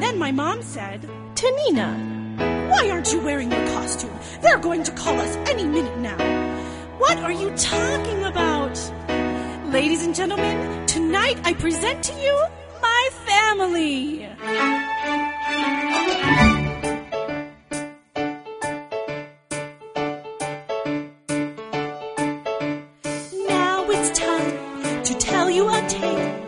Then my mom said, Tanina, "Why aren't you wearing your costume? They're going to call us any minute now." "What are you talking about?" Ladies and gentlemen, tonight I present to you my family. Now it's time to tell you a tale